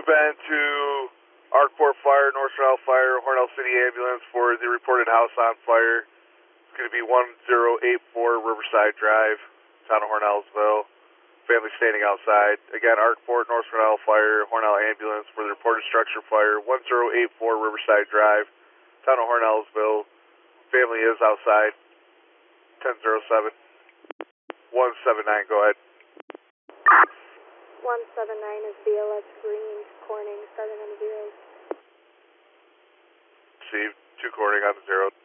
been to Arkport Fire, North Hornell Fire, Hornell City Ambulance for the reported house on fire. It's going to be 1084 Riverside Drive, town of Hornellsville. Family standing outside. Again, Arkport, North Hornell Fire, Hornell Ambulance for the reported structure fire, 1084 Riverside Drive, town of Hornellsville. Family is outside. 1007. 179, go ahead. 179 is BLS Green, Corning, 7 and 0. Received. 2 Corning on the 0.